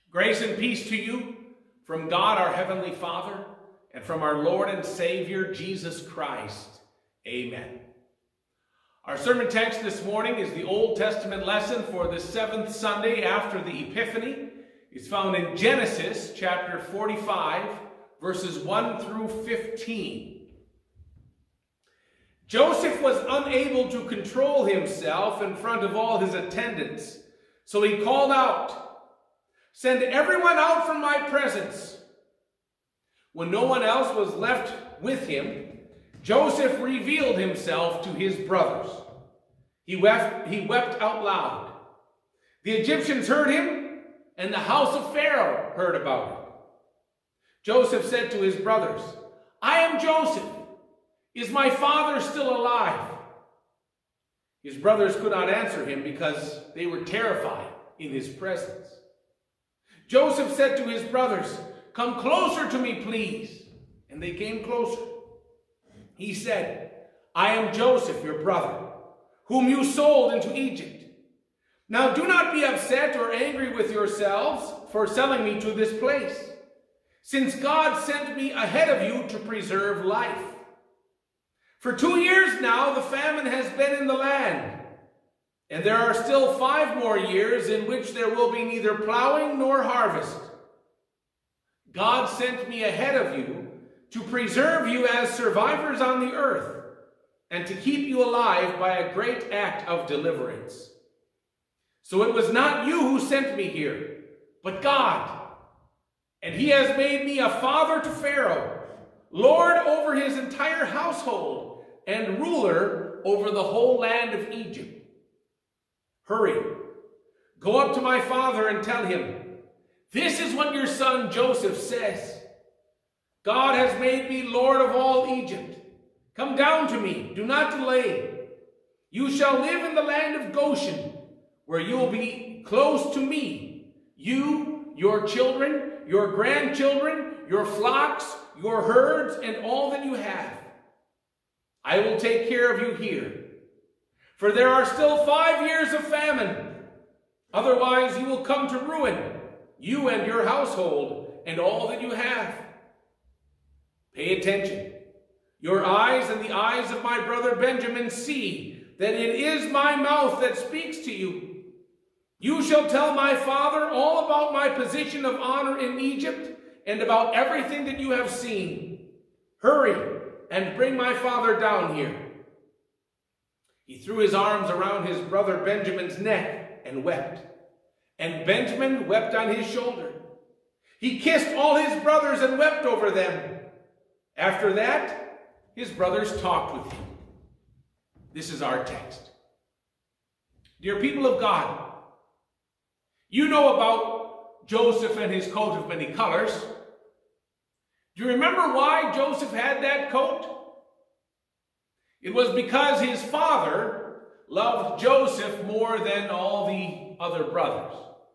Grace and peace to you from God our Heavenly Father and from our Lord and Savior Jesus Christ. Amen. Our sermon text this morning is the Old Testament lesson for the seventh Sunday after the Epiphany. It's found in Genesis chapter 45, verses 1 through 15. Joseph was unable to control himself in front of all his attendants, so he called out, "Send everyone out from my presence." When no one else was left with him, Joseph revealed himself to his brothers. He wept out loud. The Egyptians heard him, and the house of Pharaoh heard about it. Joseph said to his brothers, "I am Joseph. Is my father still alive?" His brothers could not answer him because they were terrified in his presence. Joseph said to his brothers, "Come closer to me, please." And they came closer. He said, "I am Joseph, your brother, whom you sold into Egypt. Now do not be upset or angry with yourselves for selling me to this place, since God sent me ahead of you to preserve life. For 2 years now the famine has been in the land, and there are still 5 more years in which there will be neither plowing nor harvest. God sent me ahead of you to preserve you as survivors on the earth and to keep you alive by a great act of deliverance. So it was not you who sent me here, but God. And he has made me a father to Pharaoh, lord over his entire household, and ruler over the whole land of Egypt. Hurry, go up to my father and tell him, 'This is what your son Joseph says. God has made me lord of all Egypt. Come down to me, do not delay. You shall live in the land of Goshen, where you will be close to me, you, your children, your grandchildren, your flocks, your herds, and all that you have. I will take care of you here. For there are still 5 years of famine. Otherwise you will come to ruin, you and your household, and all that you have. Pay attention. Your eyes and the eyes of my brother Benjamin see that it is my mouth that speaks to you. You shall tell my father all about my position of honor in Egypt and about everything that you have seen. Hurry and bring my father down here." He threw his arms around his brother Benjamin's neck and wept. And Benjamin wept on his shoulder. He kissed all his brothers and wept over them. After that, his brothers talked with him. This is our text. Dear people of God, you know about Joseph and his coat of many colors. Do you remember why Joseph had that coat? It was because his father loved Joseph more than all the other brothers.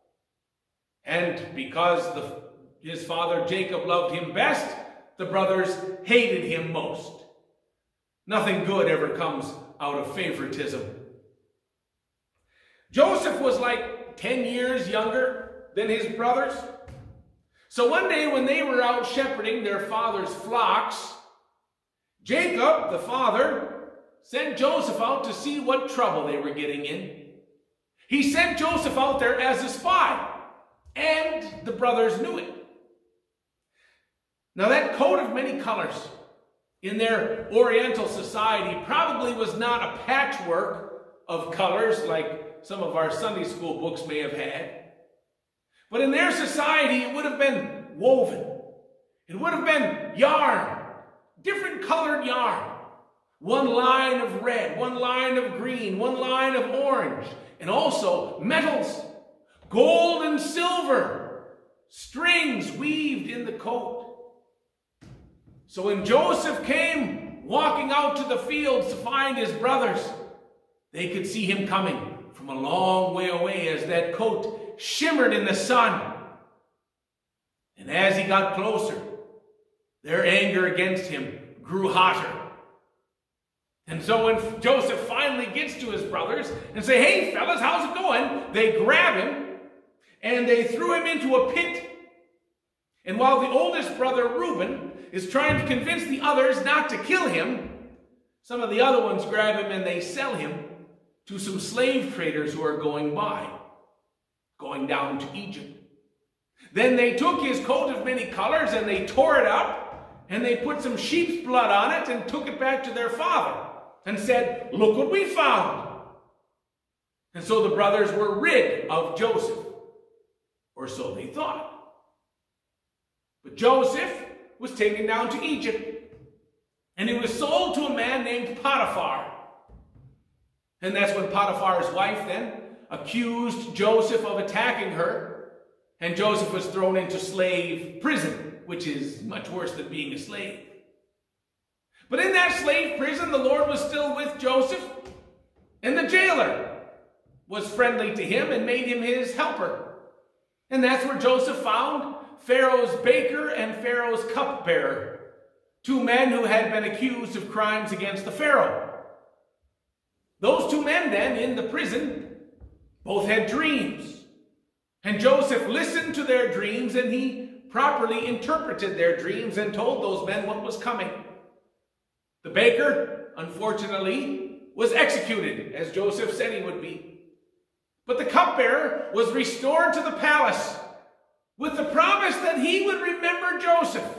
And because his father Jacob loved him best, the brothers hated him most. Nothing good ever comes out of favoritism. Joseph was like 10 years younger than his brothers. So one day when they were out shepherding their father's flocks, Jacob, the father, sent Joseph out to see what trouble they were getting in. He sent Joseph out there as a spy, and the brothers knew it. Now that coat of many colors in their Oriental society probably was not a patchwork of colors like some of our Sunday school books may have had. But in their society, it would have been woven. It would have been yarn, different colored yarn. One line of red, one line of green, one line of orange, and also metals, gold and silver, strings weaved in the coat. So when Joseph came walking out to the fields to find his brothers, they could see him coming from a long way away as that coat shimmered in the sun. And as he got closer, their anger against him grew hotter. And so when Joseph finally gets to his brothers and say, "Hey fellas, how's it going?" They grab him, and they threw him into a pit. And while the oldest brother, Reuben, is trying to convince the others not to kill him, some of the other ones grab him and they sell him to some slave traders who are going down to Egypt. Then they took his coat of many colors and they tore it up, and they put some sheep's blood on it and took it back to their father and said, "Look what we found." And so the brothers were rid of Joseph, or so they thought. But Joseph was taken down to Egypt, and he was sold to a man named Potiphar. And that's when Potiphar's wife then accused Joseph of attacking her, and Joseph was thrown into slave prison, which is much worse than being a slave. But in that slave prison, the Lord was still with Joseph, and the jailer was friendly to him and made him his helper. And that's where Joseph found Pharaoh's baker and Pharaoh's cupbearer, two men who had been accused of crimes against the Pharaoh. Those two men then in the prison both had dreams. And Joseph listened to their dreams, and he properly interpreted their dreams and told those men what was coming. The baker, unfortunately, was executed, as Joseph said he would be. But the cupbearer was restored to the palace with the promise that he would remember Joseph.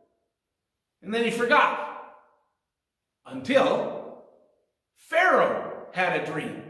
And then he forgot until Pharaoh had a dream.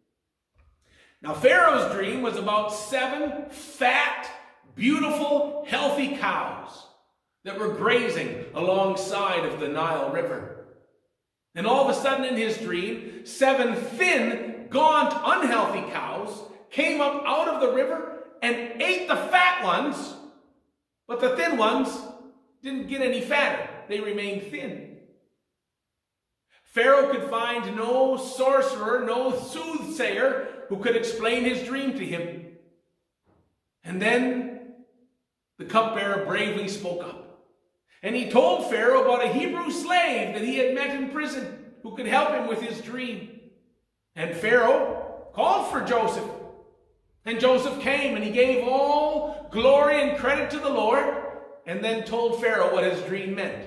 Now, Pharaoh's dream was about 7 fat, beautiful, healthy cows that were grazing alongside of the Nile River. And all of a sudden in his dream, 7 thin, gaunt, unhealthy cows came up out of the river and ate the fat ones, but the thin ones didn't get any fatter. They remained thin. Pharaoh could find no sorcerer, no soothsayer who could explain his dream to him. And then the cupbearer bravely spoke up. And he told Pharaoh about a Hebrew slave that he had met in prison who could help him with his dream. And Pharaoh called for Joseph. And Joseph came, and he gave all glory and credit to the Lord, and then told Pharaoh what his dream meant.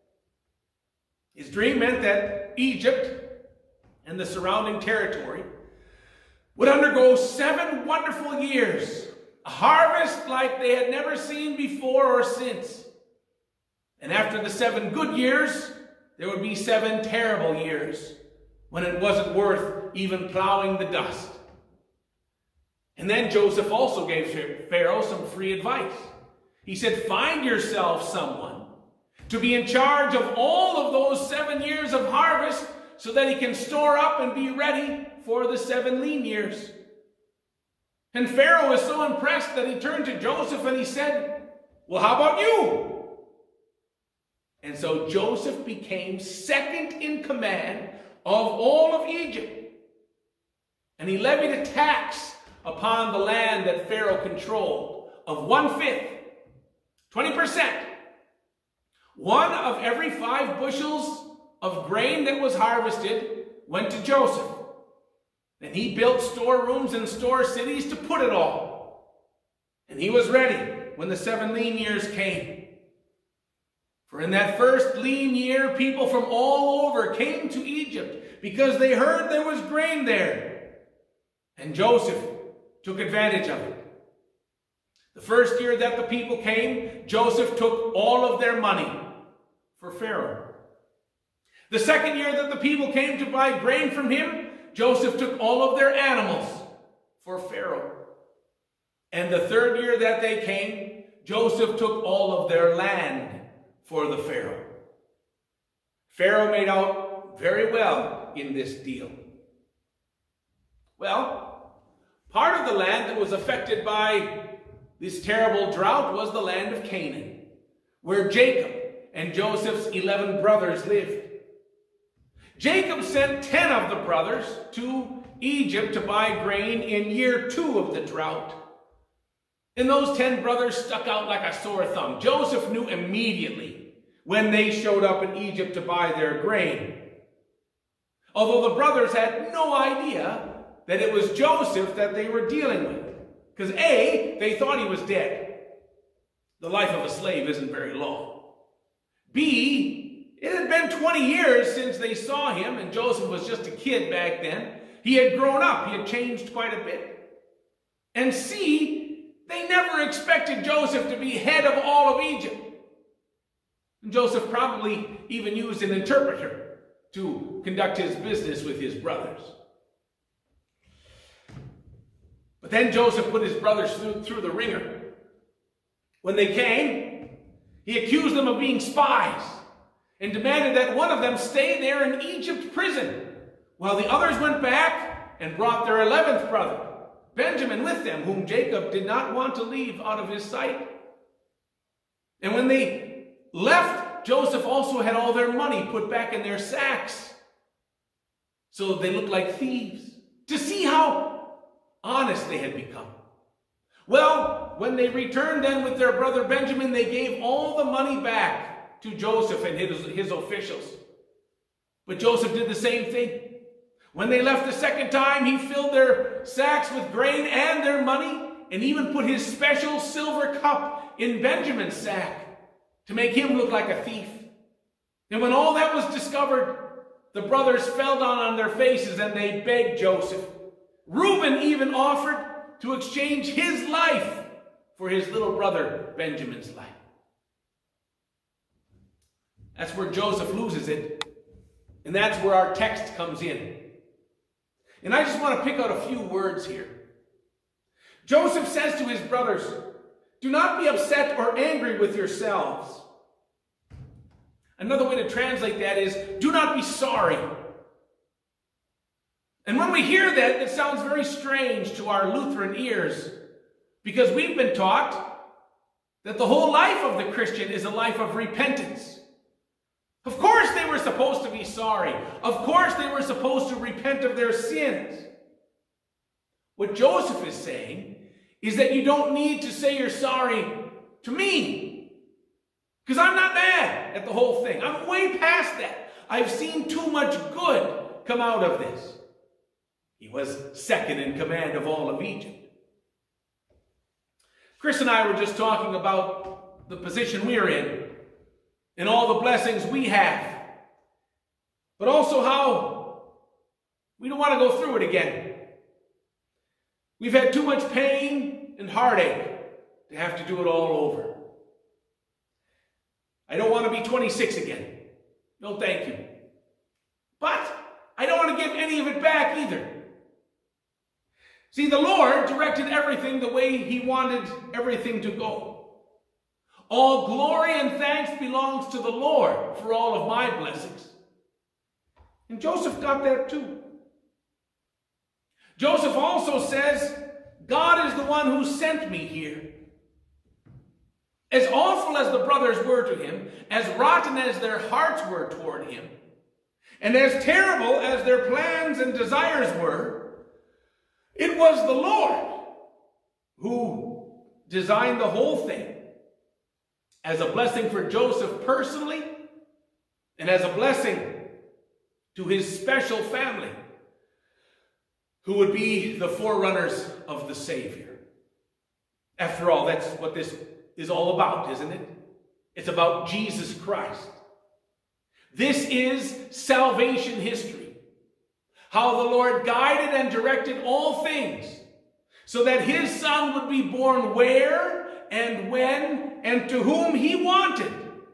His dream meant that Egypt and the surrounding territory would undergo 7 wonderful years, a harvest like they had never seen before or since. And after the 7 good years, there would be 7 terrible years when it wasn't worth even plowing the dust. And then Joseph also gave Pharaoh some free advice. He said, find yourself someone to be in charge of all of those 7 years of harvest so that he can store up and be ready for the 7 lean years. And Pharaoh was so impressed that he turned to Joseph and he said, well, how about you? And so Joseph became second in command of all of Egypt. And he levied a tax upon the land that Pharaoh controlled of 1/5, 20%. 1 of every 5 bushels of grain that was harvested went to Joseph. And he built storerooms and store cities to put it all. And he was ready when the 7 lean years came. For in that first lean year, people from all over came to Egypt because they heard there was grain there. And Joseph took advantage of it. The first year that the people came, Joseph took all of their money for Pharaoh. The second year that the people came to buy grain from him, Joseph took all of their animals for Pharaoh. And the third year that they came, Joseph took all of their land for the Pharaoh. Pharaoh made out very well in this deal. Well, part of the land that was affected by this terrible drought was the land of Canaan, where Jacob and Joseph's 11 brothers lived. Jacob sent 10 of the brothers to Egypt to buy grain in year 2 of the drought. And those 10 brothers stuck out like a sore thumb. Joseph knew immediately when they showed up in Egypt to buy their grain. Although the brothers had no idea that it was Joseph that they were dealing with, Because A, they thought he was dead. The life of a slave isn't very long. B, it had been 20 years since they saw him, and Joseph was just a kid back then. He had grown up. He had changed quite a bit. And C, they never expected Joseph to be head of all of Egypt. And Joseph probably even used an interpreter to conduct his business with his brothers. But then Joseph put his brothers through the ringer. When they came, he accused them of being spies and demanded that one of them stay there in Egypt prison, while the others went back and brought their 11th brother, Benjamin, with them, whom Jacob did not want to leave out of his sight. And when they left, Joseph also had all their money put back in their sacks, so they looked like thieves, to see how honest they had become. Well, when they returned then with their brother Benjamin, they gave all the money back to Joseph and his officials. But Joseph did the same thing. When they left the second time, he filled their sacks with grain and their money, and even put his special silver cup in Benjamin's sack to make him look like a thief. And when all that was discovered, the brothers fell down on their faces and they begged Joseph. Reuben even offered to exchange his life for his little brother Benjamin's life. That's where Joseph loses it. And that's where our text comes in. And I just want to pick out a few words here. Joseph says to his brothers, "Do not be upset or angry with yourselves." Another way to translate that is, do not be sorry. And when we hear that, it sounds very strange to our Lutheran ears, because we've been taught that the whole life of the Christian is a life of repentance. Of course they were supposed to be sorry. Of course they were supposed to repent of their sins. What Joseph is saying is that you don't need to say you're sorry to me, because I'm not mad at the whole thing. I'm way past that. I've seen too much good come out of this. He was second in command of all of Egypt. Chris and I were just talking about the position we're in and all the blessings we have, but also how we don't want to go through it again. We've had too much pain and heartache to have to do it all over. I don't want to be 26 again. No, thank you. But I don't want to give any of it back either. See, the Lord directed everything the way He wanted everything to go. All glory and thanks belongs to the Lord for all of my blessings. And Joseph got that too. Joseph also says, God is the one who sent me here. As awful as the brothers were to him, as rotten as their hearts were toward him, and as terrible as their plans and desires were, it was the Lord who designed the whole thing as a blessing for Joseph personally and as a blessing to his special family, who would be the forerunners of the Savior. After all, that's what this is all about, isn't it? It's about Jesus Christ. This is salvation history. How the Lord guided and directed all things so that His Son would be born where and when and to whom He wanted.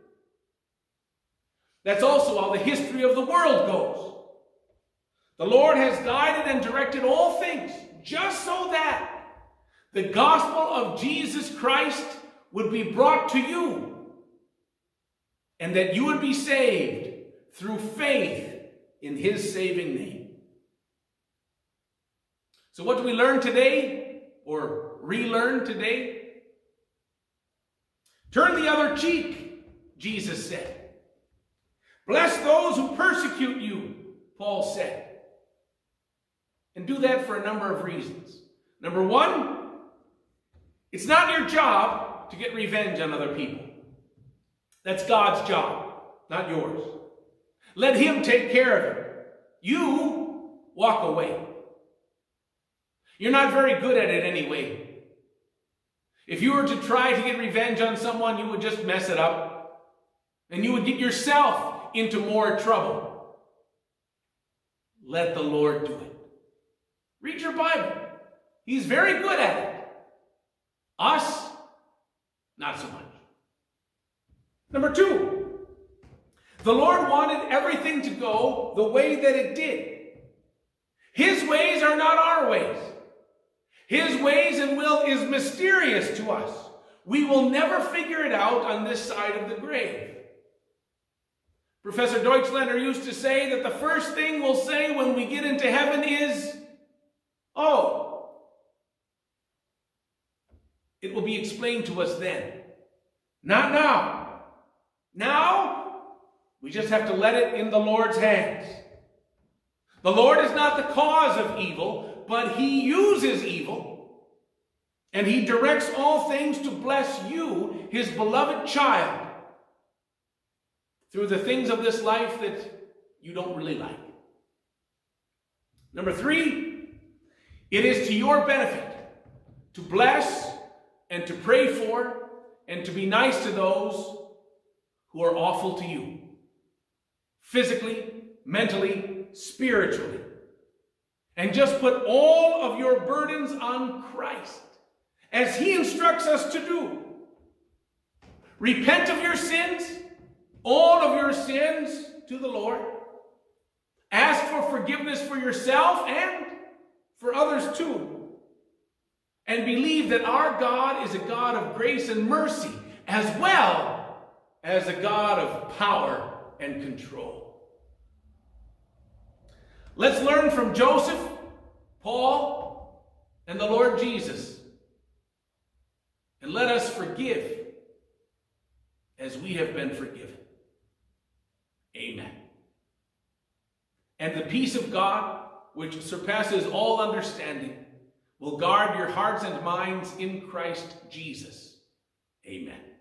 That's also how the history of the world goes. The Lord has guided and directed all things just so that the gospel of Jesus Christ would be brought to you and that you would be saved through faith in His saving name. So what do we learn today, or relearn today? Turn the other cheek, Jesus said. Bless those who persecute you, Paul said. And do that for a number of reasons. Number one, it's not your job to get revenge on other people. That's God's job, not yours. Let Him take care of it. You walk away. You're not very good at it anyway. If you were to try to get revenge on someone, you would just mess it up. And you would get yourself into more trouble. Let the Lord do it. Read your Bible. He's very good at it. Us, not so much. Number 2, the Lord wanted everything to go the way that it did. His ways are not our ways. His ways and will is mysterious to us. We will never figure it out on this side of the grave. Professor Deutschlander used to say that the first thing we'll say when we get into heaven is, "Oh." It will be explained to us then. Not now. Now, we just have to let it in the Lord's hands. The Lord is not the cause of evil, but He uses evil, and He directs all things to bless you, His beloved child, through the things of this life that you don't really like. Number 3, it is to your benefit to bless and to pray for and to be nice to those who are awful to you, physically, mentally, spiritually. And just put all of your burdens on Christ, as He instructs us to do. Repent of your sins, all of your sins, to the Lord. Ask for forgiveness for yourself and for others too. And believe that our God is a God of grace and mercy, as well as a God of power and control. Let's learn from Joseph, Paul, and the Lord Jesus. And let us forgive as we have been forgiven. Amen. And the peace of God, which surpasses all understanding, will guard your hearts and minds in Christ Jesus. Amen.